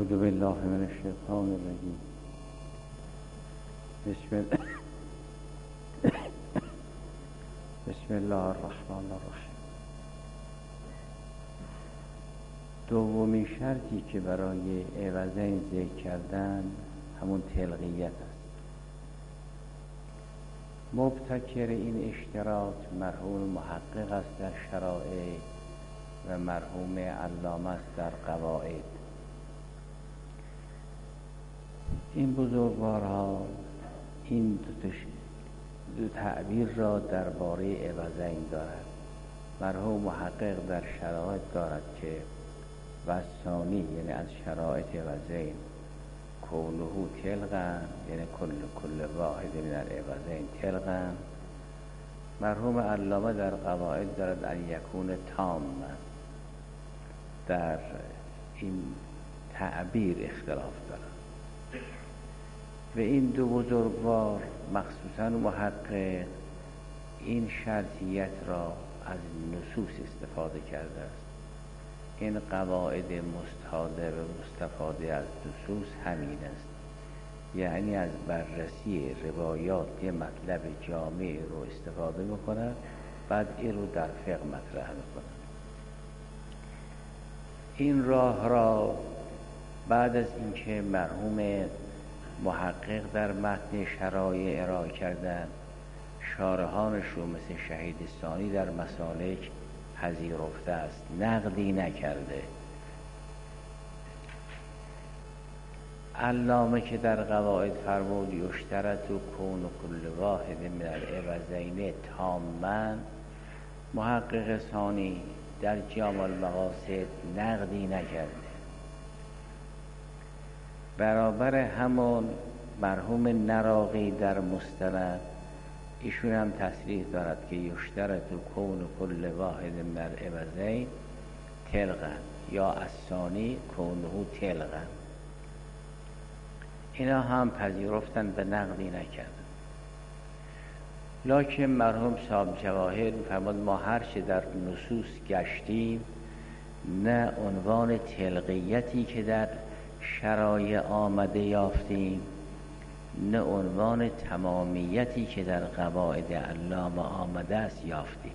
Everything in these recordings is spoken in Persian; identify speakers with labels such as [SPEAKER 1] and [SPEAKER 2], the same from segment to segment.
[SPEAKER 1] اعوذ بالله من الشیطان الرجیم. بسم الله الرحمن الرحیم. دومین شرطی که برای عوضین ذکر کردن همون تلقیت است. مبتکر این اشتراط مرحوم محقق است در شرائع و مرحوم علامه است در قواعد. این بزرگوارها این دو تعبیر را درباره عوضین دارد. مرحوم محقق در شرائط دارد که وثانی یعنی از شرایط عوضین کونه تلقا یعنی کل واحد من العوضین تلقا. مرحوم علامه در قواعد دارد ان یکون تام. در این تعبیر اختلاف دارد و این دو بزرگوار مخصوصا محقق این شرطیت را از نصوص استفاده کرده است. این قواعد مستحاضه و مستفاده از نصوص همین است، یعنی از بررسی روایات یه مطلب جامع رو استفاده می‌کند، بعد این رو در فقه مطرح می‌کند. این راه را بعد از اینکه مرحوم محقق در متن شرایع ارائه کردن، شارحانشون مثل شهید ثانی در مسالک پذیرفته است، نقدی نکرده. علامه که در قواعد فرمود یشترط کون کل واحد من العوضین تاما، محقق ثانی در جامع المقاصد نقدی نکرده. برابر همون مرحوم نراقی در مستند ایشون هم تصریح دارد که یشترط کون کل واحد من العوضین تلقا یا الثانی کونه تلقا. اینا هم پذیرفتن به نقدی نکردن. لکن مرحوم صاحب جواهر فرمود ما هرچه در نصوص گشتیم نه عنوان تلقیتی که در شرایع آمده یافتیم، نه عنوان تمامیتی که در قواعد علامه آمده است یافتیم.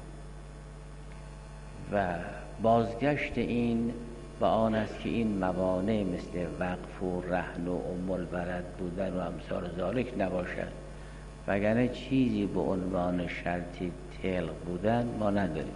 [SPEAKER 1] و بازگشت این و آن است که این موانع مثل وقف و رهن و ام الولد بودن و امثال ذالک نباشد، وگرنه چیزی به عنوان شرطی تلق بودن ما نداریم.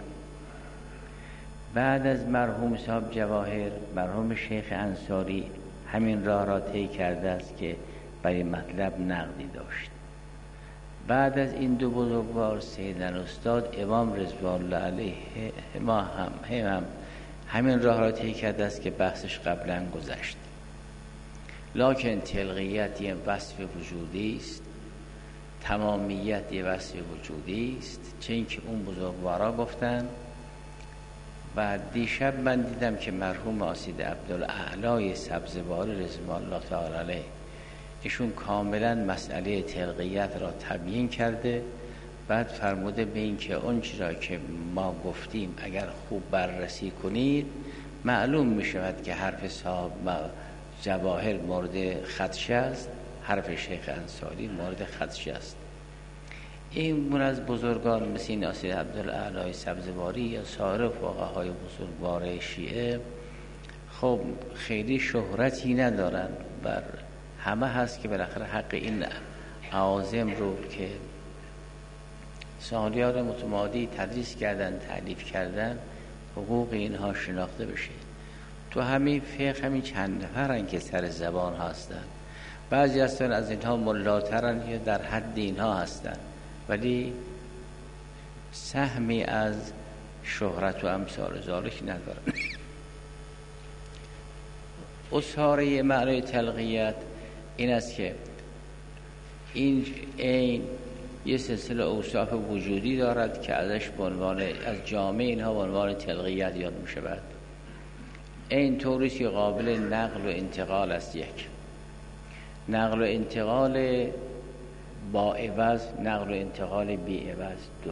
[SPEAKER 1] بعد از مرحوم صاحب جواهر مرحوم شیخ انصاری همین راه را طی کرده است که برای مطلب نقدی داشت. بعد از این دو بزرگوار سیدن استاد امام رضوان الله علیه ما هم همین راه را طی کرده است که بحثش قبلا گذشت. لکن تلقیت یه وصف وجودی است، تمامیت یه وصف وجودی است، چون که اون بزرگوارا گفتن. و دیشب من دیدم که مرحوم آسید عبدالاعلی سبزواری رضوان الله تعالی علیه ایشون کاملا مسئله تلقیت را تبیین کرده. بعد فرموده به این که اون چیزا که ما گفتیم اگر خوب بررسی کنید معلوم می شود که حرف صاحب جواهر مورد خدشه است، حرف شیخ انصاری مورد خدشه است. این من از بزرگان مثل ناصر عبدالاعلی سبزواری یا سایر فقهای بزرگوار شیعه خب خیلی شهرتی ندارن، بر همه هست که بالاخره حق این عازم رو که سالیان متمادی تدریس کردن تألیف کردن حقوق اینها شناخته بشه. تو همین فقه همین چند نفرن که سر زبان هستن، بعضی هستن از اینها ملاترن یا در حد اینها هستن ولی سهمی از شهرت و امثال ذالک ندارن. اصحاره معنای تلقیت این است که این یه سلسله اوصاف وجودی دارد که ازش به عنوان از جامعه اینها به عنوان تلقیت یاد می شود. این طوری که قابل نقل و انتقال است، یک نقل و انتقال با عوض، نقل و انتقال بی عوض، دو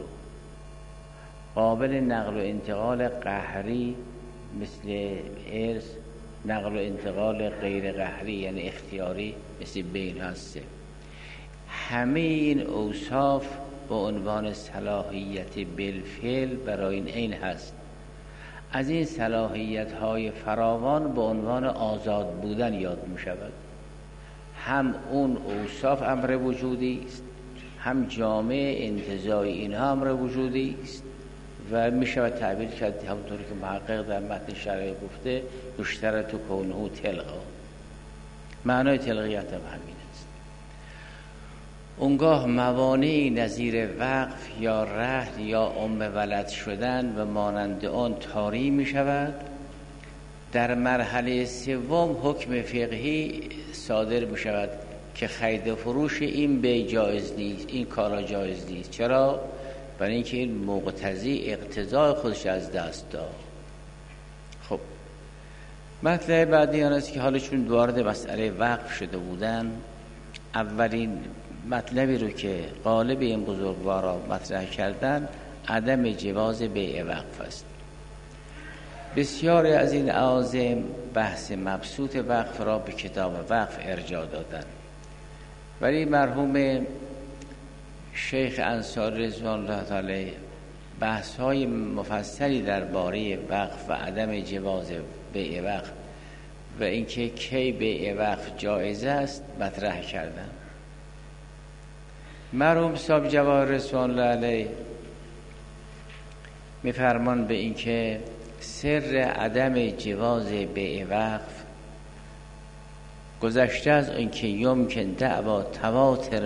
[SPEAKER 1] قابل نقل و انتقال قهری مثل ارث نقل و انتقال غیر قهری یعنی اختیاری مثل بین هسته. همه این اوصاف به عنوان صلاحیت بالفعل برای این عین هست. از این صلاحیت های فراوان به عنوان آزاد بودن یاد می شود. هم اون اوصاف امر وجودی است، هم جامع انتزاعی اینها امر وجودی است و می شود تعبیر کرد همونطوری که محقق در متن شرح گفته یشترط کونه تلقا. معنای تلقیت هم همین است. اونگاه موانعی نظیر وقف یا رهن یا ولد شدن و مانند آن طاری می شود. در مرحله سوم حکم فقهی صادر می شود که خرید و فروش این بیع جایز نیست، این کالا جایز نیست. چرا؟ برای اینکه این مقتضی اقتضای خودش از دست داد. خب مطلب بعدی آن است که حالا چون وارد مسئله وقف شده بودن، اولین مطلبی رو که غالب این بزرگوارا مطرح کردن عدم جواز بیع وقف است. بسیاری از این عازم بحث مبسوط وقف را به کتاب وقف ارجاع دادند، ولی مرحوم شیخ انصاری رضوان الله تعالی بحث‌های مفصلی درباره وقف و عدم جواز بیع وقف و اینکه کی بیع وقف جایز است مطرح کردند. مرحوم صاحب جواهر رضوان الله علیه می‌فرمان به اینکه سر عدم جواز بیع وقف گذشته از اینکه یمکن دعوا تواتر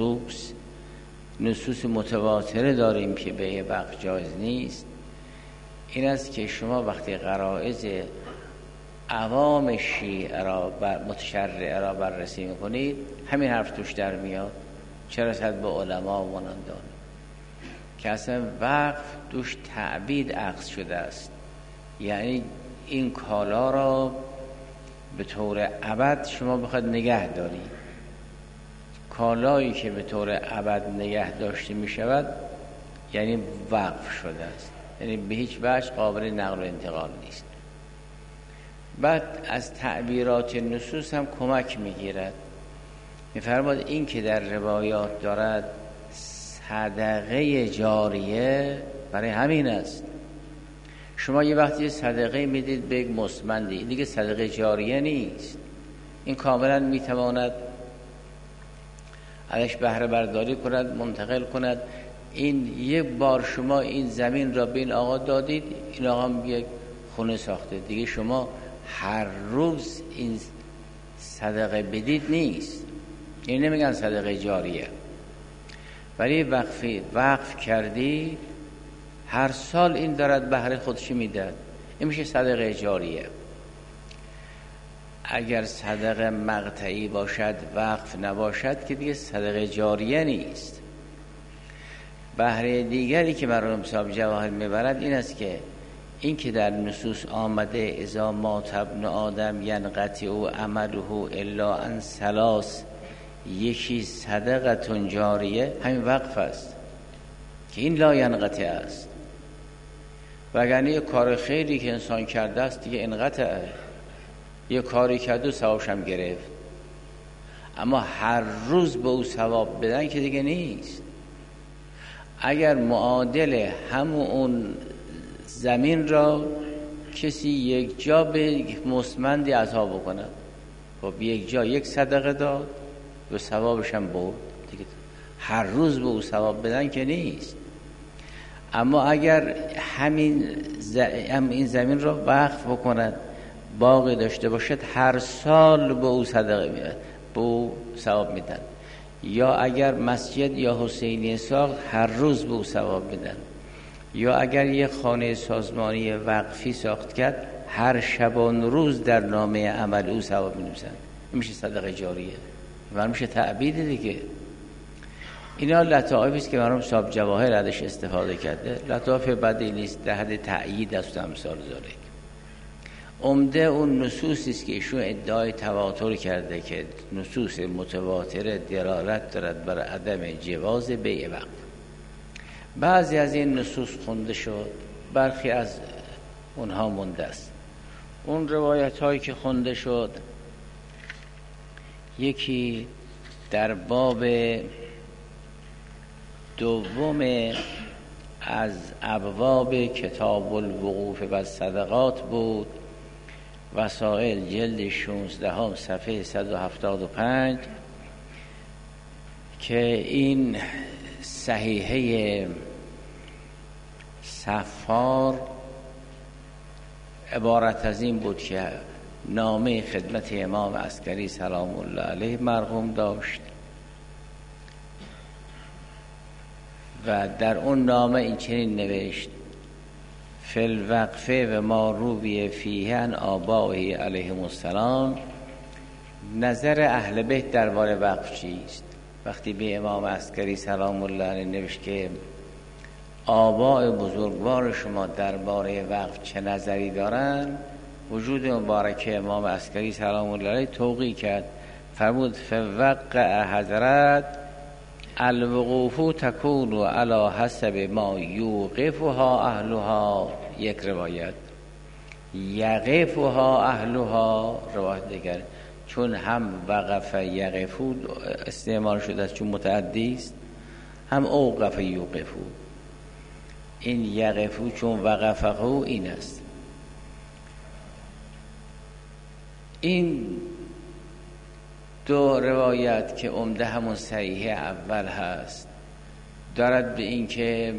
[SPEAKER 1] نصوص متواتره داریم که بیع وقف جایز نیست، این است که شما وقتی غرائز عوام شیعه را متشرعه را بررسی میکنید همین حرف توش در میاد، چه رسد به علما و مانندان که اصلا وقف توش تعبید اخذ شده است، یعنی این کالا را به طور ابد شما بخواد نگه دارید. کالایی که به طور ابد نگه داشته می شود یعنی وقف شده است، یعنی به هیچ وجه قابل نقل و انتقال نیست. بعد از تعبیرات نصوص هم کمک می گیرد. می فرماد این که در روایات دارد صدقه جاریه برای همین است. شما یه وقتی صدقه میدید به یک مستمندی، این دیگه صدقه جاریه نیست، این کاملا میتواند ازش بهره برداری کند، منتقل کند. این یک بار شما این زمین را به این آقا دادید، این آقا هم یک خونه ساخته، دیگه شما هر روز این صدقه بدید نیست، این نمیگن صدقه جاریه. ولی وقف کردی هر سال این دارد بهره خودش میداد، این میشه صدقه جاریه. اگر صدقه مقطعی باشد وقف نباشد که دیگه صدقه جاریه نیست. بهره دیگری که مرحوم صاحب جواهر میبرد این است که این که در نصوص آمده اذا مات ابن آدم ینقطع عمله الا عن ثلاث، یکی صدقه جاریه، همین وقف است که این لا ینقطع است. وگرنه یه کار خیری که انسان کرده است دیگه انقطعه، یه کاری کرد و ثوابش هم گرفت، اما هر روز به او ثواب بدن که دیگه نیست. اگر معادل همون اون زمین را کسی یک جا به مستمندی عطا بکنه، خب یک جا یک صدقه داد و ثوابش هم برد دیگه، هر روز به او ثواب بدن که نیست. اما اگر این زمین را وقف بکند، باقی داشته باشد، هر سال به او صدقه میدن، به او ثواب میدن. یا اگر مسجد یا حسینی ساخت، هر روز به او ثواب میدن. یا اگر یه خانه سازمانی وقفی ساخت کرد، هر شبان روز در نامه عمل او ثواب می‌نویسن. این میشه صدقه جاریه و میشه تعبید دیگه. اینا لطائفی است که مرحوم صاحب جواهر ازش استفاده کرده. لطائف بدی نیست، در حد تأیید است و امثال ذالک. عمده اون نصوصی است که ایشون ادعای تواتر کرده که نصوص متواتره دلالت دارد بر عدم جواز بیع وقف. بعضی از این نصوص خونده شد، برخی از اونها مونده است. اون روایت هایی که خونده شد، یکی در باب دوم از ابواب کتاب الوقوف و صدقات بود، وسائل جلد 16 صفحه 175، که این صحیحه صفار عبارت از این بود که نامه خدمت امام عسکری سلام الله علیه مرحوم داشت و در اون نامه این چنین نوشت: فی الوقفه و ما روی فیه عن آبائه علیهم السلام. نظر اهل بیت درباره وقف چیست؟ وقتی به امام عسکری سلام الله علیه نوشت که آباء بزرگوار شما درباره وقف چه نظری دارن، وجود مبارک امام عسکری سلام الله علیه توقیع کرد، فرمود فوقع حضرت الوقوف تکون علی حسب ما یوقفها اهلها. یک روایت یقفها اهلها، روایت دیگر چون هم وقف یقفو استعمال شده است چون متعدی است، هم اوقف یوقفو. این یقفو چون وقفه این است. این دو روایت که عمده همون صحیح اول هست دارد به این که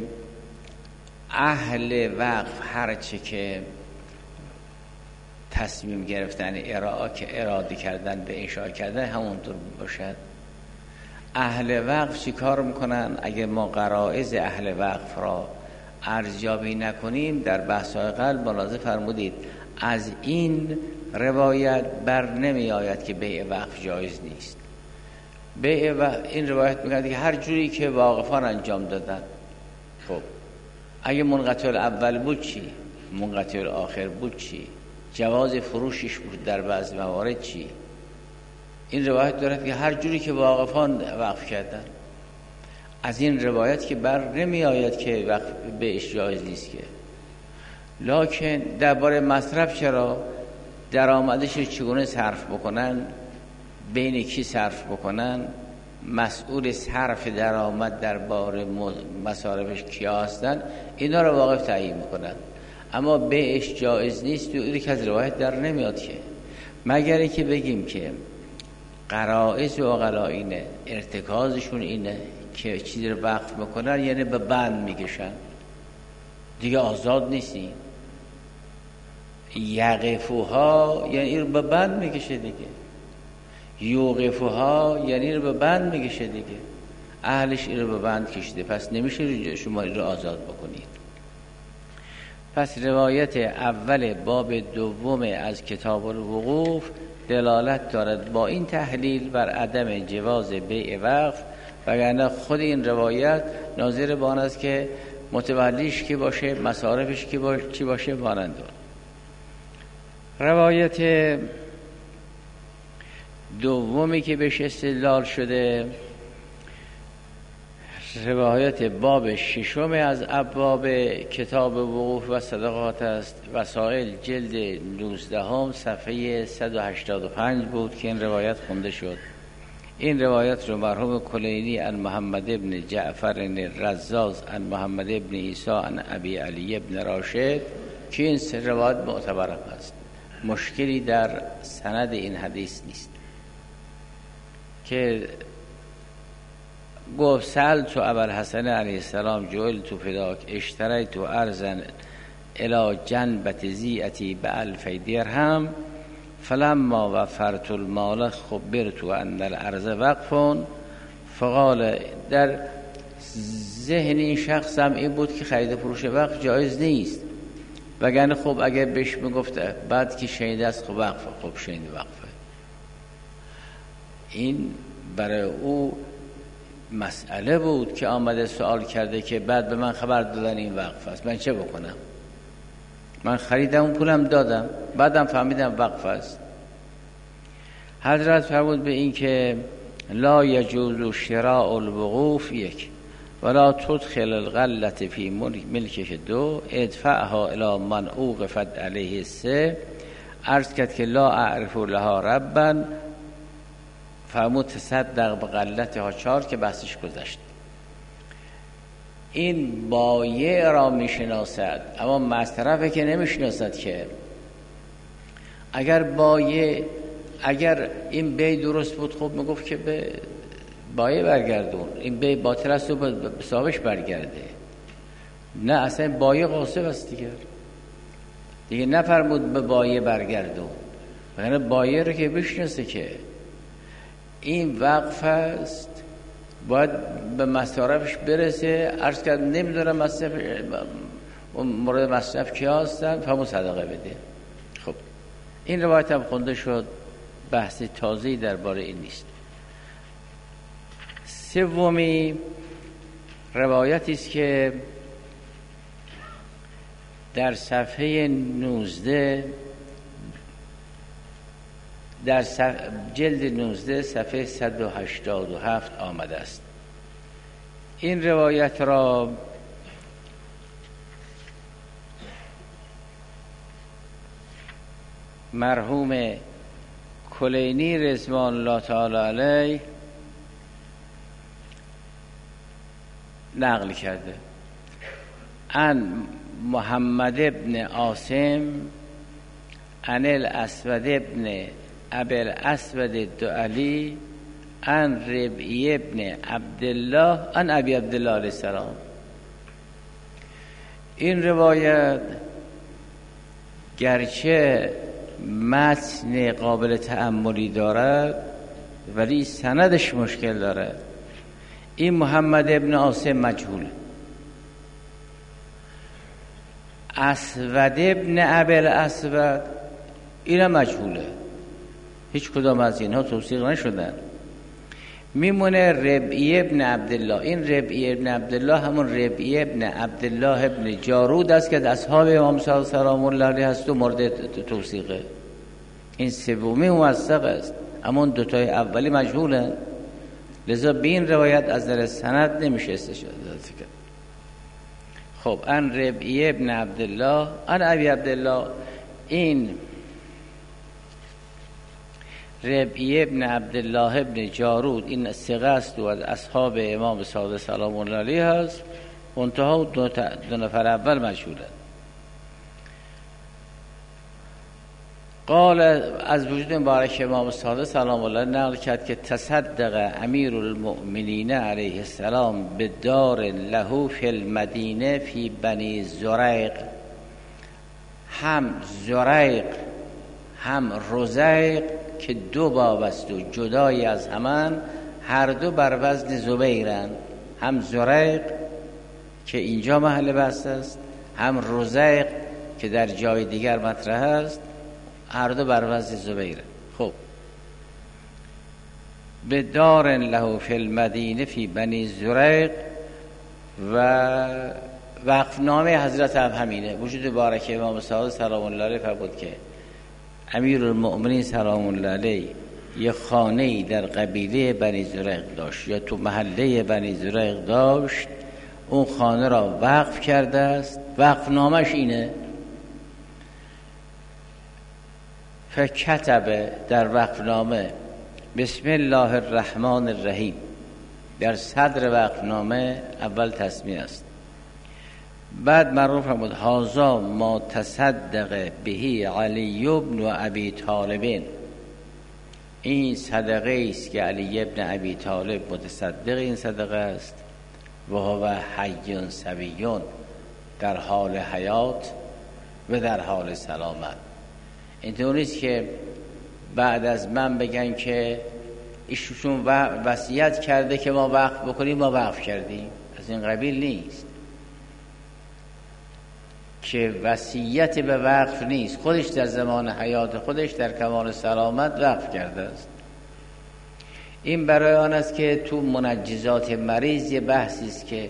[SPEAKER 1] اهل وقف هرچه که تصمیم گرفتن اراده کردن به انشاء کردن همونطور باشد. اهل وقف چی کار میکنن؟ اگر ما غرائز اهل وقف را ارزیابی نکنیم، در بحث‌های قبل ملاحظه فرمودید از این روایت بر نمی آید که بیع وقف جایز نیست. این روایت میگه که هر جوری که واقفان انجام دادن. خب اگه منقطع الاول بود چی؟ منقطع الاخر بود چی؟ جواز فروشش بود در بعض موارد چی؟ این روایت دارد که هر جوری که واقفان وقف کردن. از این روایت که بر نمی آید که وقف بیعش جایز نیست که. لکن درباره مصرف چرا؟ درآمدش رو چگونه صرف بکنن، بین کی صرف بکنن، مسئول صرف درآمد درباره مصارفش کیا هستن، اینا رو واقف تعیین میکنن. اما بیعش جایز نیست و این که از روایت در نمیاد که، مگر اینکه بگیم که غرائز و عقلا اینه، ارتکازشون اینه که چیزی رو وقف میکنن، یعنی به بند میکشن دیگه، آزاد نیستی. یقفوها یعنی این رو به بند میکشه دیگه، یوقفوها یعنی این رو به بند میکشه دیگه، اهلش این رو به بند کشیده، پس نمیشه شما این رو آزاد بکنید. پس روایت اول باب دوم از کتاب الوقوف دلالت دارد با این تحلیل بر عدم جواز بیع وقف، وگرنه خود این روایت ناظر به آن است که متولیش کی باشه، مصارفش چی باشه مانند. روایت دومی که بهش استدلال شده روایت باب ششم از ابواب کتاب وقوف و صدقات است، وسائل جلد 19 صفحه 185 بود که این روایت خونده شد. این روایت رو مرحوم کلینی عن محمد ابن جعفر رزاز عن محمد ابن عیسی عن ابی علی ابن راشد، که این روایت معتبر است، مشکلی در سند این حدیث نیست. که گفت سألت ابوالحسن علیه السلام جعلت فداک اشتریت ارضا الی جنبة زیعتی ب1000 درهم فلما وفرت المال خبرت ان الارض وقف. فقال در ذهن این شخص هم این بود که خرید فروش وقف جایز نیست، وگرنه خب اگر بهش میگفت بعد که شنیده است خب وقفه، خب شنیده وقفه. این برای او مسئله بود که آمده سوال کرده که بعد به من خبر دادن این وقف است، من چه بکنم؟ من خریدم اون پولم دادم، بعدم فهمیدم وقف است. حضرت فرمود به این که لا یجوز شراء الوقوف یک ولا تدخل الغلة فی ملکش دو ادفعها الی من اوقفت علیه سه عرض کرد که لا اعرف لها ربا، فرمود تصدق به غلتها 4 که بحثش گذشت. این بایع را میشناسد، اما مصرفه که نمیشناسد. که اگر بایع، اگر این بیع درست بود خب میگفت که به بایع برگردون، این بیع باطل است و به صاحبش برگرده. نه، اصلا بایع غاصب است دیگه نفرمود به بایع برگردون. یعنی بایع رو که بشناسه که این وقف است، باید به مصارفش برسه. عرض کرد نمیدونم مصرف مورد مصرف کیا هستن، فهمون صدقه بده. خب این روایت هم خونده شد، بحث تازه‌ای درباره این نیست. سومی روایتی است که در صفحه 19 در جلد 19 صفحه 187 آمده است. این روایت را مرحوم کلینی رضوان الله تعالی علیه نقل کرده. ان محمد ابن عاصم ان الاسود ابن ابی الاسود الدؤلی ان ربیع ابن عبدالله ان ابی عبدالله علیه السلام. این روایت گرچه متن قابل تأملی دارد ولی سندش مشکل داره. این محمد ابن عاصم مجهول، اسود ابن ابی الاسود اینم مجهوله، هیچ کدام از اینها توثیق نشدن. میمونه ربیع ابن عبدالله. این ربیع ابن عبدالله همون ربیع ابن عبدالله ابن جارود است که از اصحاب امام صادق سلام الله علیه هست و مورد توثیقه. این سومی موثق است، اما دوتای اولی مجهوله، لذا به این روایت از نظر سند نمیشه استشهاد کرد. خب ان ربیع ابن عبدالله ان ابی عبدالله، این ربیع ابن عبدالله ابن جارود این ثقه است و از اصحاب امام صادق سلام الله علیه هست، منتها دو نفر اول مجهوله. قال از وجود مبارک امام صادق سلام الله نقل کرد که تصدق امیر المؤمنین علیه السلام به دار له فی المدینه فی بنی زریق. هم زریق هم رزیق که دو باب است و جدای از همان، هر دو بر وزن زبیرن. هم زریق که اینجا محل بحث است، هم رزیق که در جای دیگر مطرح است، هر دو بر وزن زبیرن. خب به دار له فی المدینه فی بنی زریق و وقفنامه حضرت هم همینه. وجود بارک امام صادق سلام الله علیه فرمود که امیر المؤمنین سلام الله علیه یه خانه‌ای در قبیله بنی زریق داشت یا تو محله بنی زریق داشت، اون خانه را وقف کرده است. وقفنامش اینه، فکتب در وقفنامه بسم الله الرحمن الرحیم. در صدر وقفنامه اول تسمیه است، بعد معروف فرمود هذا ما تصدق بهی علی ابن ابی طالب. این صدقه است که علی ابن ابی طالب متصدق این صدقه است و هو حی سویون، در حال حیات و در حال سلامت. اینطور نیست که بعد از من بگن که ایشون وصیت کرده که ما وقف بکنیم ما وقف کردیم، از این قبیل نیست که وصیت به وقف نیست. خودش در زمان حیات خودش در کمال سلامت وقف کرده است. این برای آن است که تو منجزات مریض یه بحثی است که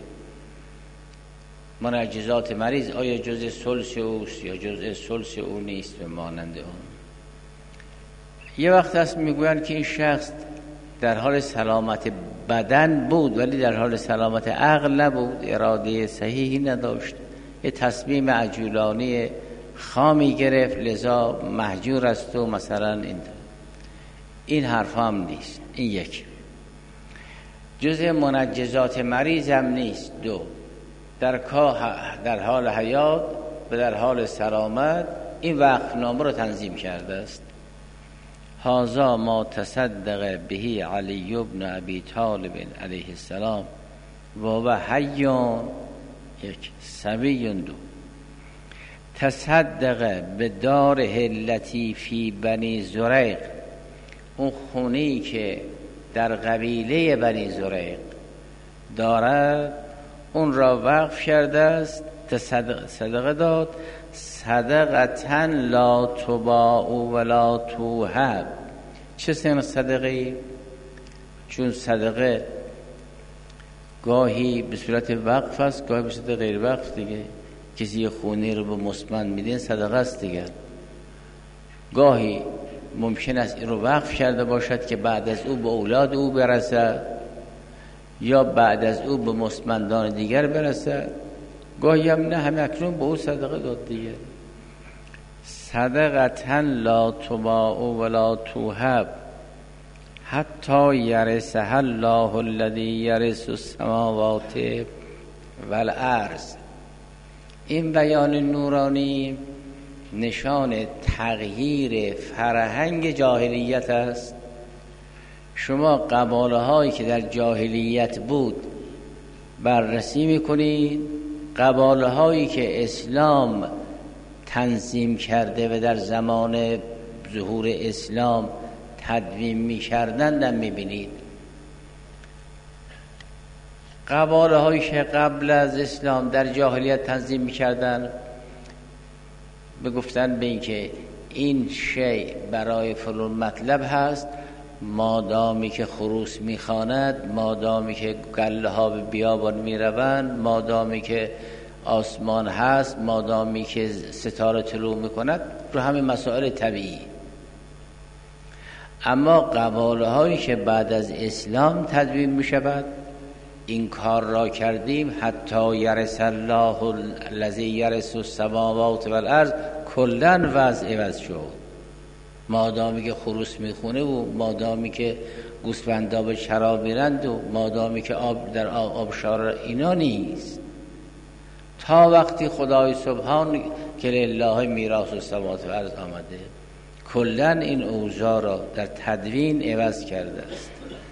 [SPEAKER 1] منجزات مریض آیا جزء ثلث اوست یا جزء ثلث او نیست و مانند اون. یه وقت هست میگویند که این شخص در حال سلامت بدن بود ولی در حال سلامت عقل نبود، اراده صحیحی نداشت، یه تصمیم عجولانه خامی گرفت لذا مهجور است و مثلا این حرف هم نیست. این یک. جزء منجزات مریض هم نیست. دو، در حال حیات و در حال سلامت این وقفنامه رو تنظیم کرده است. هذا ما تصدق به علی بن ابی طالب علیه السلام و هو حی. یک. صبی. دو، تصدق به داره التی فی بنی زریق، اون خونه‌ای که در قبیله بنی زریق دارد اون را وقف کرده است، صدقه داد. صدقة لا تباع ولا توهب. چه سن صدقه؟ چون صدقه گاهی به صورت وقف است، گاهی به صورت غیر وقف دیگه. کسی خونه رو به مسلمان میدین صدقه است دیگه. گاهی ممکن است این رو وقف کرده باشد که بعد از او به اولاد او برسد یا بعد از او به مسلمانان دیگر برسد. گاهی هم نه، همه اکنون به او صدقه داد دیگه. صدقة لا تباع ولا توهب حتی یرثها الله الذی یرث السماوات والارض. این بیان نورانی نشان تغییر فرهنگ جاهلیت است. شما قباله هایی که در جاهلیت بود بررسی میکنید، قباله هایی که اسلام تنظیم کرده و در زمان ظهور اسلام تدوین میکردند میبینید. قباله هایی که قبل از اسلام در جاهلیت تنظیم میکردند بگفتن به این که این شیء برای فلان مطلب هست، مادامی که خروس میخواند، مادامی که گله ها به بیابان میروند، مادامی که آسمان هست، مادامی که ستاره طلوع میکند، رو همه مسائل طبیعی. اما قباله هایی که بعد از اسلام تدوین میشود، این کار را کردیم حتی یرث الله الذی یرث السماوات والارض، کلن وضع عوض شد. مادامی که خروس میخونه و مادامی که گوسفندا به چرا میرند و مادامی که آب در آبشار اینا نیست، تا وقتی خدای سبحان که لله میراث السماوات والارض آمده، کلن این اوضاع را در تدوین عوض کرده است.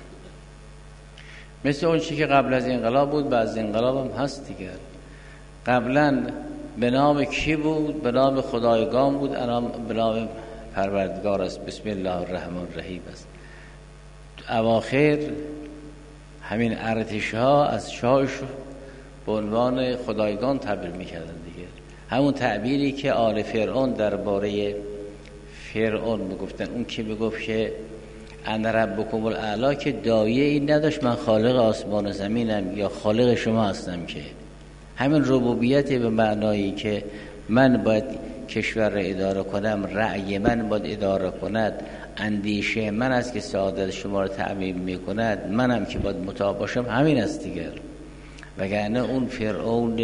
[SPEAKER 1] مثل اون چی که قبل از انقلاب بود، بعد از انقلاب هم هست دیگر. قبلا به نام کی بود؟ به نام خدایگان بود، الان به نام پروردگار است. بسم الله الرحمن الرحیم است. اواخر همین ارتش ها از شاهش به عنوان خدایگان تعبیر میکردن دیگه. همون تعبیری که آل فرعون درباره فرعون میگفتن، اون که میگفت که انا ربکم الاعلی، که دایه این نداشت من خالق آسمان و زمینم یا خالق شما هستم، که همین ربوبیت به معنایی که من باید کشور را اداره کنم، رأی من باید اداره کند، اندیشه من است که سعادت شما را تأمین میکند، منم که باید مطاع باشم، همین است دیگر. وگرنه اون فرعون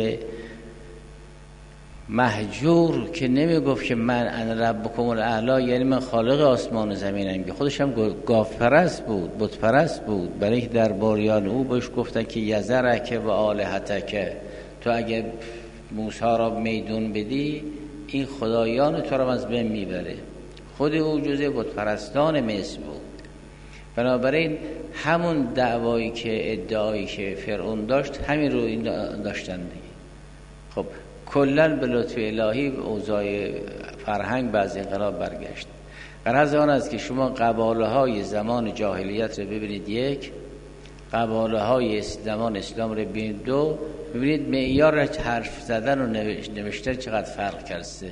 [SPEAKER 1] مهجور که نمیگفت که من انا ربکم الاعلی، یعنی من خالق آسمان و زمینم، که خودش هم گاو پرست بود، بت پرست بود، برای که درباریان او بهش گفتن که یذرک و آلهتک، تو اگه موسی را میدون بدی این خدایان تو را از بین میبره. خود او جزء بت پرستان مصر بود. بنابراین همون دعوایی که ادعایی که فرعون داشت همین رو این داشتن دیگه. خب کلن به لطف الهی اوضاع فرهنگ بعض انقلاب برگشت. غرض آن است که شما قباله های زمان جاهلیت رو ببینید، یک، قباله های زمان اسلام رو ببینید، دو، ببینید معیار حرف زدن و نوشتن چقدر فرق کرده.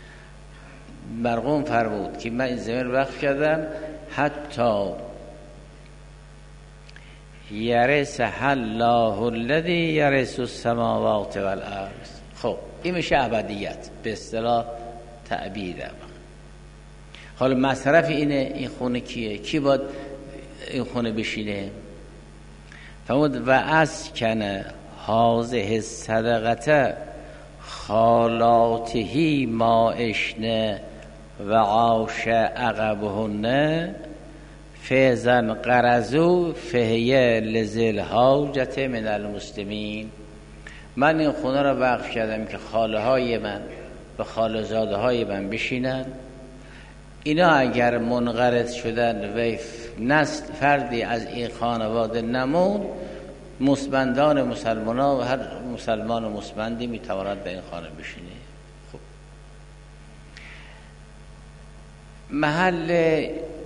[SPEAKER 1] مرقوم فرمود که من این زمین وقف کردم حتی یرثها الله الذی یرث السماوات والارض. خب این میشه ابدیت به اصطلاح تعبیرم. حالا مصرف اینه، این خونه کیه؟ کی باید این خونه بشینه؟ فرمود و اسکن هذه الصدقه خالاتهی ما اشنه و عاش عقبهن فیزن قرزو فهیه لذل حاجت من المسلمین. من این خونه را وقف کردم که خاله های من و خاله زاده های من بشینن. اینا اگر منقرض شدن و نسل فردی از این خانواده نمون، مسبندان مسلمان ها و هر مسلمان و مسبندی میتواند به این خانه بشینه. خب محل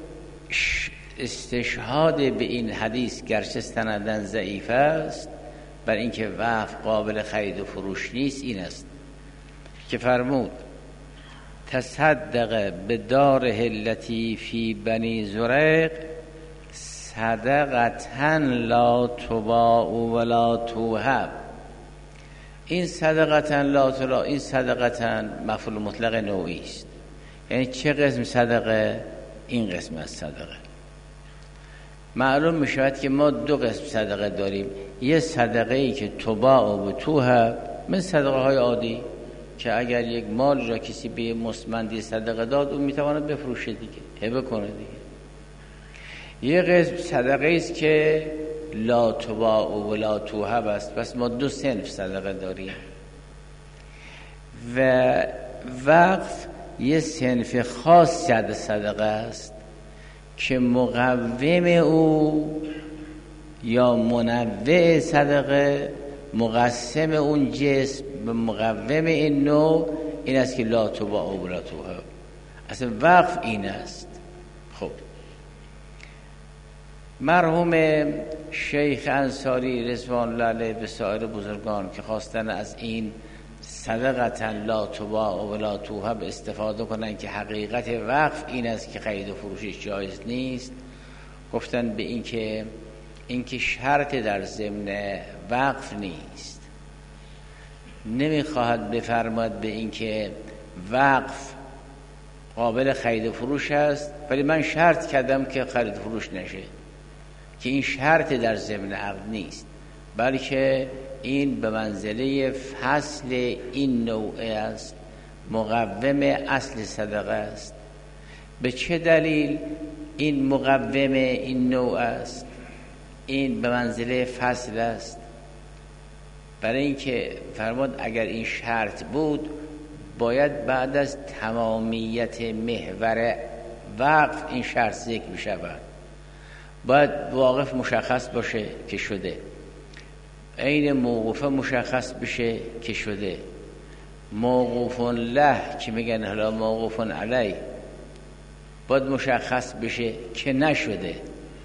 [SPEAKER 1] استشهاد به این حدیث گرچه سندن ضعیف است، بر اینکه وقف قابل خرید و فروش نیست، این است که فرمود تصدق به داره التی فی بنی زریق صدقة لا تباع ولا توهب. این صدقة لا تباع، این صدقة مفعول مطلق نوعی است. یعنی چه قسم صدقه؟ این قسم از صدقه. معلوم می شود که ما دو قسم صدقه داریم. یه صدقه ای که تباع و توهب، من صدقه های عادی که اگر یک مال را کسی به مسمندی صدقه داد، اون میتواند بفروشه دیگه، هبه کنه دیگه. یه قسم صدقه است که لا تباع و لا توهب است. پس ما دو صنف صدقه داریم و وقف یه صنف خاص از صدقه است که مقوم او یا منوع صدقه، مقسم اون جسم به مقوم این نوع، این است که لا تباع و لا توهب. اصلا وقف این است. خب مرحوم شیخ انصاری رضوان الله علیه و سایر بزرگان که خواستن از این صدقة لا تباع و لا توهب استفاده کنن که حقیقت وقف این است که خرید و فروشش جایز نیست، گفتن به این که شرط در ضمن وقف نیست. نمیخواهد بفرماد به این که وقف قابل خرید و فروش است، ولی من شرط کردم که خرید و فروش نشه، که این شرط در ضمن عقد نیست، بلکه این به منزله فصل این نوع است، مقوم اصل صدقه است. به چه دلیل این مقوم این نوع است؟ این به منزله فصل است برای اینکه فرمود اگر این شرط بود، باید بعد از تمامیت محور وقف این شرط ذکر بشود. باید واقف مشخص باشه که شده، عین موقوفه مشخص بشه که شده، موقوف له که میگن حالا موقوف علی باید مشخص بشه که نشده.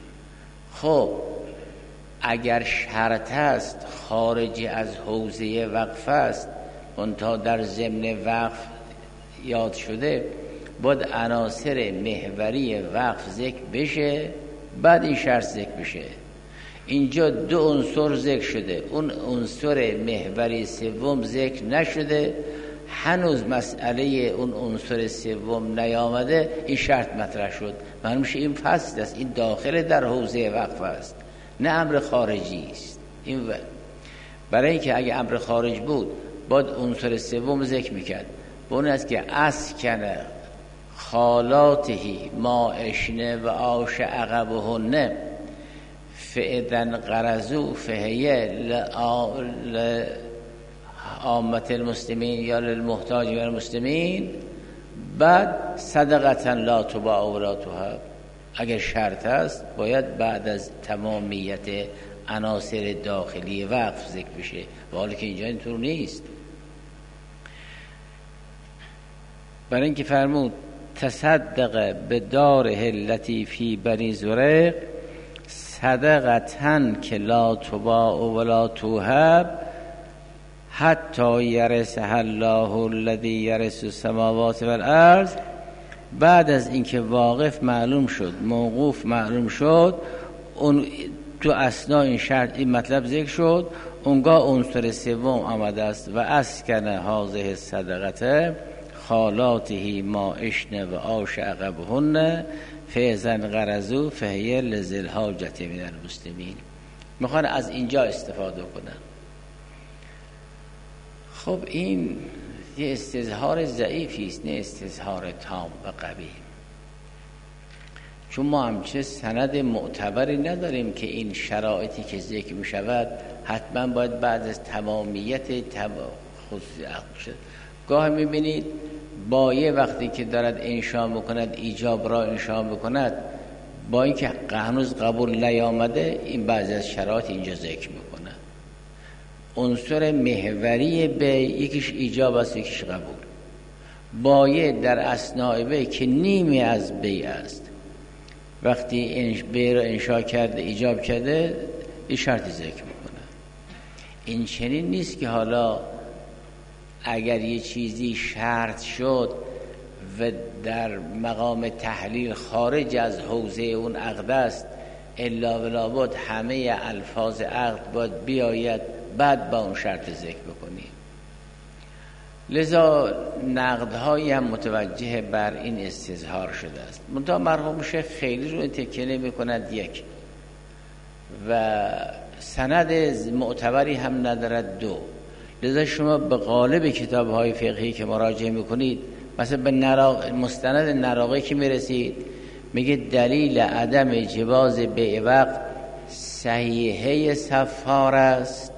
[SPEAKER 1] خب اگر شرط است خارج از حوزه وقف است، منتها در ضمن وقف یاد شده، باید عناصر محوری وقف ذکر بشه، بعد این شرط ذکر بشه. اینجا دو عنصر ذکر شده، اون عنصر محوری سوم ذکر نشده، هنوز مسئله اون عنصر سوم نیامده، این شرط مطرح شد. معلوم میشه این فصل است، این داخل در حوزه وقف است، نه امر خارجی است. این برای اینکه اگه امر خارج بود باید عنصر سوم ذکر میکرد، به اون است که اسکنه خالاتهی ما اشنه و آش عقبهن فعدن قرزو فهیه لعامت المسلمین یا للمحتاج و المسلمین، بعد صدقة لا تباع و لا توهب. اگر شرط است باید بعد از تمامیت عناصر داخلی وقف ذکر بشه، ولی که اینجا اینطور نیست. برای اینکه فرمود تصدق به داره التی فی بنی زریق صدقة که لا تباع و لا توهب حتی یرثها الله الذی یرث السماوات والارض. بعد از اینکه واقف معلوم شد، موقوف معلوم شد، اون تو اثناء این شرط این مطلب ذکر شد، اونگاه عنصر سوم آمده است و اسکن هذه الصدقه خالاتهی ما اشنه و آش عقبهن فیزن غرزو فهیه لذل حاجت من المسلمین. میخوان از اینجا استفاده کنن. خب این یه استظهار ضعیفی است، نه استظهار تام و قوی، چون ما همچه سند معتبری نداریم که این شرایطی که ذکر می شود حتما باید بعد از تمامیت خصوصی عقد شد. گاه می بینید بایه وقتی که دارد انشاء میکند، ایجاب را انشاء میکند، با اینکه هنوز قبول نیامده، این بعضی از شرایط اینجا ذکر میکنه. عنصر محوری بی یکیش ایجاب است، یکیش قبول. بایه در اثناء بی که نیمی از بی است، وقتی بی را انشاء کرده، ایجاب کرده، این شرط ذکر میکنه. این چنین نیست که حالا اگر یه چیزی شرط شد و در مقام تحلیل خارج از حوزه اون عقد است، الا و لابد همه الفاظ عقد باید بیاید بعد با اون شرط ذکر بکنیم. لذا نقدهایی هم متوجه بر این استظهار شده است. منتها مرحوم شیخ خیلی رو تکیه نمی کند یک، و سند معتبری هم ندارد دو. لذا شما به قالب کتاب‌های فقهی که مراجعه میکنید، مثلا به مستند نراقی که میرسید، میگه دلیل عدم جواز بیع وقت صحیحه صفار است،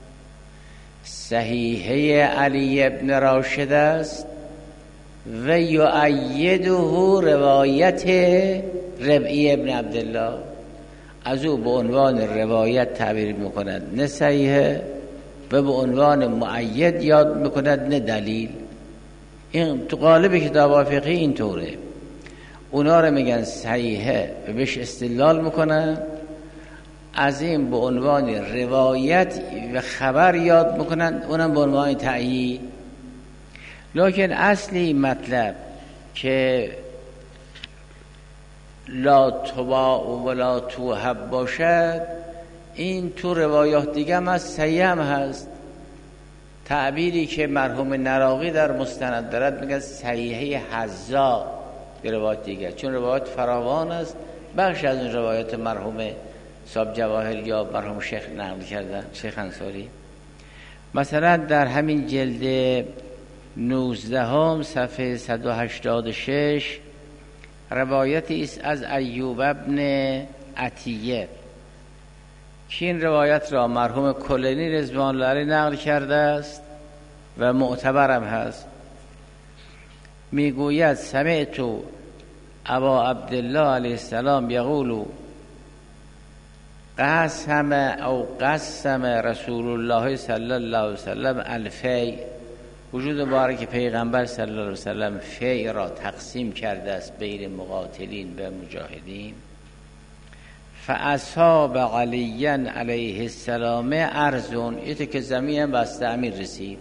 [SPEAKER 1] صحیحه علی ابن راشد است و یؤیده روایت ربعی ابن عبدالله. از او به عنوان روایت تعبیر میکند، نه صحیحه، و به عنوان مؤید یاد میکند، نه دلیل. این تو قالب کتاب فقهی اینطوره. اونا رو میگن صحیحه و بهش استدلال میکنن، از این به عنوان روایت و خبر یاد میکنن، اونم به عنوان تأیید. لکن اصلی مطلب که لا تباع ولا توهب باشد، این تو روایات دیگه هم از صحیح هم هست. تعبیری که مرحوم نراقی در مستند دارد میگه صحیحه حظا به روایات دیگه، چون روایات فراوان است. بخش از این روایات مرحوم صاحب جواهر یا مرحوم شیخ نقل کردن، شیخ انصاری. مثلا در همین جلد 19 صفحه 186 روایتی است از ایوب ابن عطیه که این روایت را مرحوم کلینی رضوان الله علیه نقل کرده است و معتبرم هست. میگوید سمعت ابا عبدالله علیه السلام یقول قسم رسول الله صلی الله علیه وسلم الفی. وجود مبارک پیغمبر صلی الله علیه وسلم فی را تقسیم کرده است بین مقاتلین و مجاهدین. فاصاب علی علیه السلام ارضون، ایتی که زمین بسته امیر رسید.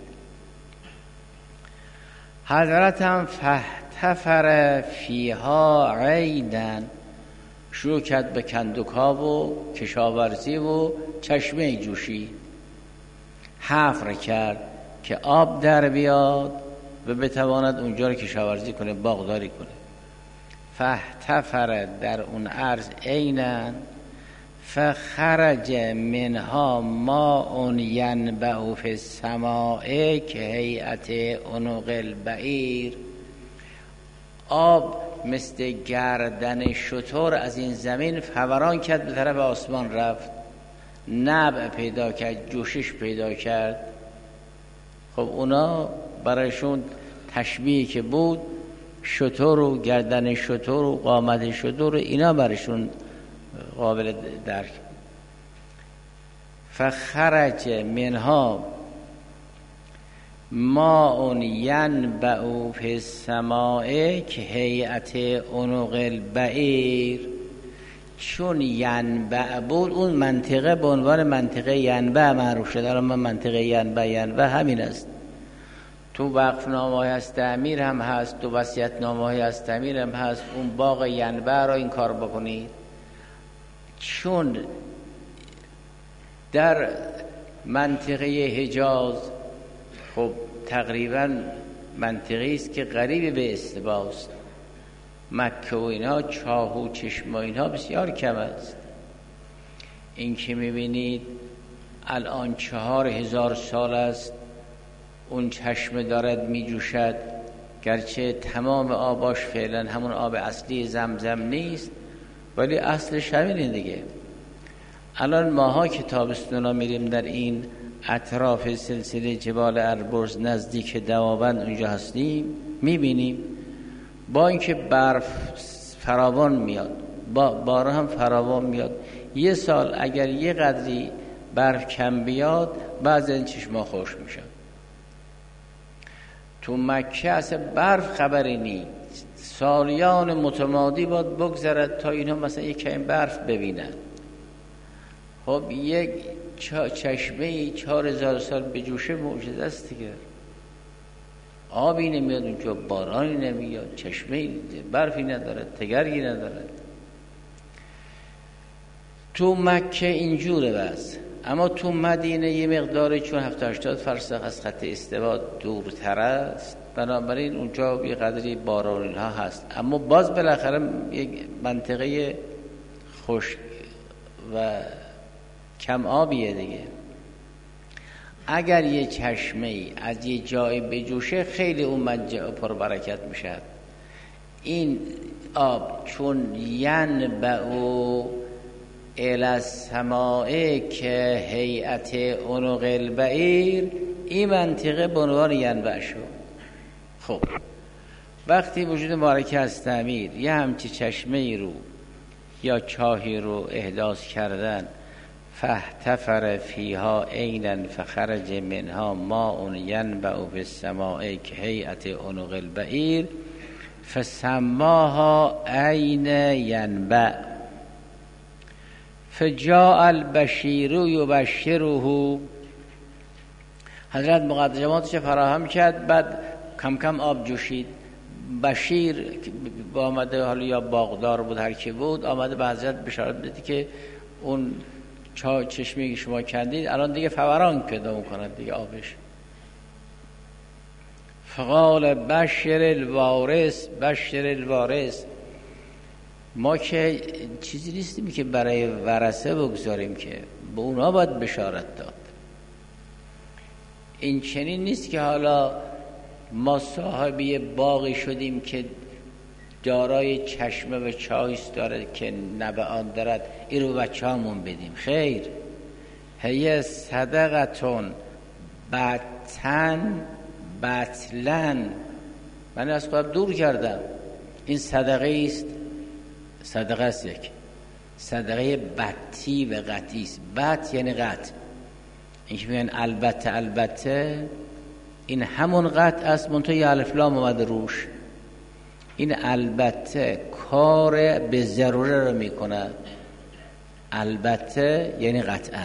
[SPEAKER 1] حضرتم فاحتفر فیها عیدن، شروع کرد به کندوکا و کشاورزی و چشمه جوشید. حفر کرد که آب در بیاد و بتواند اونجا رو کشاورزی کنه، باغداری کنه. فاحتفر در اون ارض عینن فخرج منها ماء ینبع فی السماء که هیئت عنق البعیر. آب مثل گردن شتر از این زمین فوران کرد، به طرف آسمان رفت، نبع پیدا کرد، جوشش پیدا کرد. خب اونا برایشون تشبیهی که بود، شتر و گردن شتر و قامت شتر و اینا برایشون قابل درک. فخرج منها ماء ینبع فی السماء که هیئت عنق البعیر. چون ینبع بود، اون منطقه به عنوان منطقه ینبع معروف شده. الان منطقه ینبع همین است. تو وقفنامه‌های از تعمیر هم هست، تو وصیت‌نامه‌های از تعمیر هم هست. اون باغ ینبع را این کار بکنید، چون در منطقه حجاز خب تقریبا منطقه است که قریب به استباست. مکه و اینها چاه و چشم و اینها بسیار کم است. این که میبینید الان 4000 سال است اون چشمه دارد می جوشد، گرچه تمام آباش فعلا همون آب اصلی زمزم نیست ولی اصلش همینه دیگه. الان ماها که تابستونا میریم در این اطراف سلسله جبال البرز نزدیک دماوند اونجا هستیم، میبینیم با اینکه برف فراوان میاد، بارا هم فراوان میاد، یه سال اگر یه قدری برف کم بیاد بعضی این چشما خوش میشن. تو مکه اصلا برف خبری نیست، سالیان متمادی باید بگذرد تا اینها مثلا یک کم برف ببینن. خب یک چشمه 4000 سال به جوشه معجزه است دیگه. آبی نمیاد اونجا، بارانی نمیاد، چشمه برفی نداره، تگرگی نداره. تو مکه اینجوره بس، اما تو مدینه یه مقداری چون 70-80 فرسخ از خط استوا دورتر است، بنابراین اونجا یه قدری بارانی ها هست، اما باز بالاخره یک منطقه خشک و کم آبیه دیگه. اگر یه چشمه ای از یه جای بجوشه خیلی اون منجع پر برکت میشه. این آب چون ینبعو الی السماء که هیئت عنق البعیر، این منطقه به عنوان ینبع شد. خب وقتی وجود مبارکه از تعمیر یه همچی چشمه ای رو یا چاهی رو احداث کردن، فاحتفر فیها عینا فخرج منها ماء ینبع فی السماء کهیئت عنق البعیر فسماها عین ینبع فجاء البشیر یبشره. حضرت مقدماتش فراهم کرد، بعد کم کم آب جوشید. بشیر با آمده، حالا یا باغدار بود هر کی بود، آمده به حضرت بشارت بده که اون چشمی که شما کندید الان دیگه فوران پیدا میکنه دیگه آبش. فقال بشر الوارث بشر الوارث. ما که چیزی نیستیم که برای ورثه بگذاریم، که به اونا باید بشارت داد. این چنین نیست که حالا ما صاحبی باغی شدیم که دارای چشمه و چایست داره که نبعان دارد، این رو بچه همون بدیم. خیر، هی صدقتون بطن بطلن. من از خودم دور کردم، این صدقه است. صدقه است، یک صدقه بطی و قطعی است. بط یعنی قطع، این که میگن البته البته، این همون قطع است منتها یه الف لام اومده روش. این البته کار به ضروره رو میکنه. البته یعنی قطعا،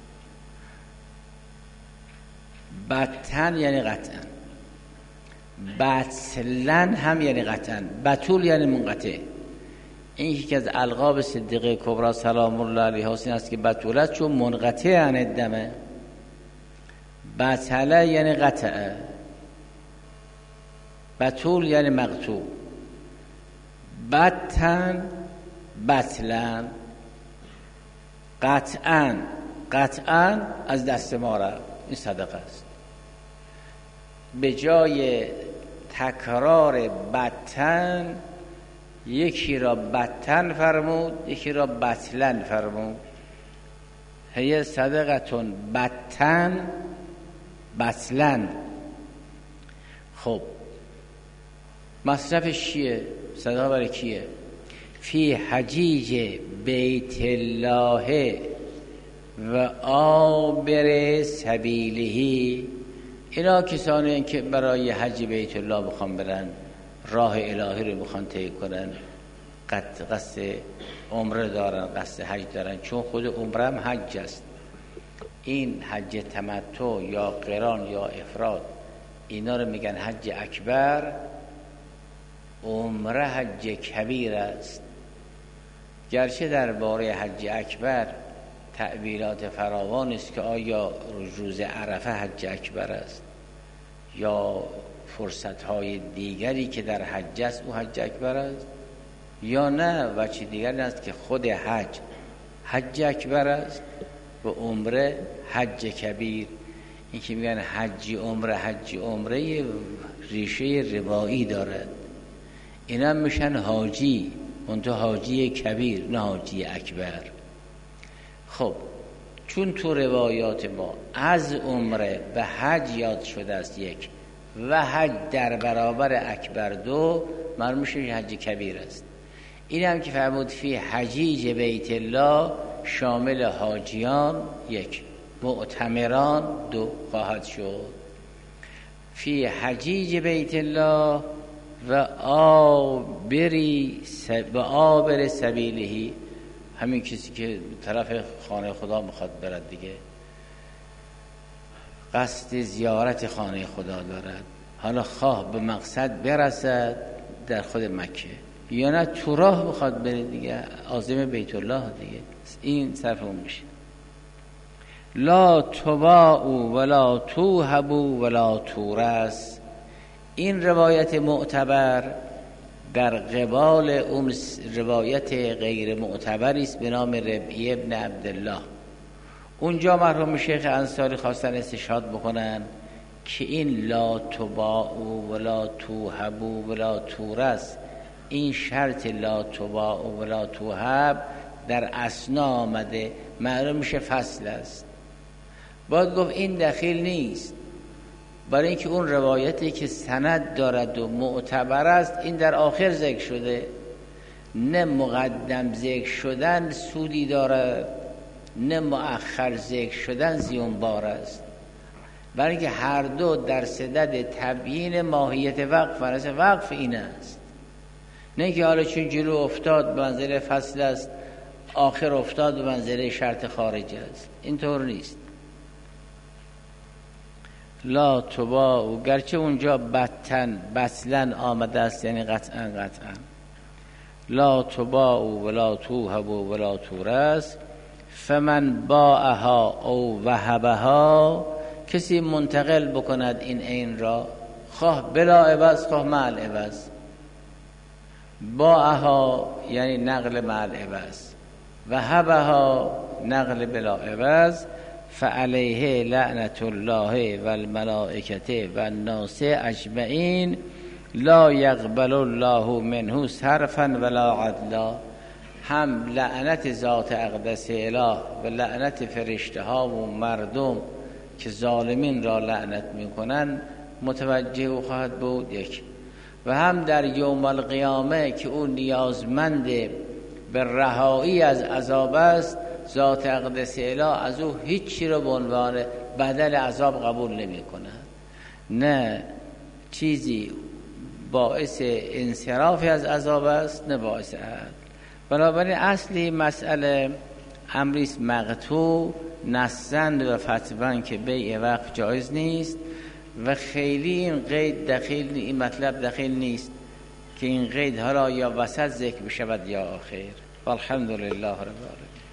[SPEAKER 1] بطن یعنی قطعا، بطلن هم یعنی قطعا، بطول یعنی منقطع. این یکی از القاب صدیقه کبرا سلام الله علیها است که بطولت چون منقطع عن الدمه. بطله یعنی قطعه، بطول یعنی مقطوع، بطن بطلن، قطعا قطعا از دست ما را. این صدقه است. به جای تکرار بطن یکی را بطن فرمود، یکی را بطلن فرمود. هی صدقتون بطن بطلن. خب مصرفش چیه؟ صدقه برای کیه؟ فی حجیج بیت الله و آبر سبیله. اینا کسانی که برای حج بیت الله بخوان برن، راه الهی رو بخوان طی کنن، قصد عمره دارن، قصد حج دارن، چون خود عمره هم حج است. این حج تمتع یا قران یا افراد، اینا رو میگن حج اکبر. عمره حج کبیر است. گرچه درباره حج اکبر تعبیرات فراوان است که آیا روز عرفه حج اکبر است یا فرصت‌های دیگری که در حج است او حج اکبر است، یا نه وجه دیگری است که خود حج اکبر است و عمره حج کبیر. این که میگن حجی عمره ریشه روایی دارد. اینا میشن حاجی، اونجا حاجی کبیر نه حاجی اکبر. خب چون تو روایات ما از عمره و حج یاد شده است یک و حج در برابر اکبر دو، معلوم میشه حج کبیر است. این هم که فرمود فی حجیج بیت الله شامل حاجیان یک، معتمران دو خواهد شد. فی حجیج بیت الله و آبر سبیلهی، همین کسی که طرف خانه خدا میخواد برد دیگه، قصد زیارت خانه خدا دارد، حالا خواه به مقصد برسد در خود مکه یا نه تو راه بخواد بره دیگه، عازم بیت الله دیگه، این صرف اون میشه. لا تباعوا ولا توهبوا ولا تورث. این روایت معتبر در قبال اون روایت غیر معتبری است به نام ربعی ابن عبدالله. اونجا مرحوم شیخ انصاری خواستن استشهاد بکنن که این لا تباعوا ولا توهبوا ولا تورث، این شرط لا تباعوا ولا توهب در اسنا آمده، معلوم میشه فصل است. باید گفت این دخیل نیست، برای اینکه اون روایتی که سند دارد و معتبر است این در آخر ذکر شده، نه مقدم ذکر شدن سودی دارد نه مؤخر ذکر شدن زیانبار است، برای اینکه هر دو در صدد تبیین ماهیت وقف است. وقف این است، نه که حالا چون جلو افتاد به منزله فصل است، آخر افتاد به منزله شرط خارج است، اینطور نیست. لا تباعوا، گرچه اونجا بطلن آمده است یعنی قطعا لا تباعوا ولا توهبوا ولا تورث، فمن باعها او وهبها، کسی منتقل بکند این عین را، خواه بلا عوض خواه مع العوض. باعها یعنی نقل مع العوض، وهبها نقل بلا عوض، فعلیه لعنت الله و الملائکه و الناس اجمعین لا یقبل الله منه صرفا ولا عدلا. هم لعنت ذات اقدس اله و لعنت فرشته ها و مردم که ظالمین را لعنت میکنن متوجه او خواهد بود یک، و هم در یوم القیامه که او نیازمند به رهایی از عذاب است، ذات اقدس اله از او هیچی رو به عنوان بدل عذاب قبول نمی کند، نه چیزی باعث انصراف از عذاب است نه باعث عدل. بنابراین اصلی مسئله امریست مقطوع نصاً و فتواً که بیع وقف جایز نیست و خیلی این قید دخیل، این مطلب دخیل نیست که این قید حالا یا وسط ذکر بشود یا آخر. والحمدلله رب العالمین.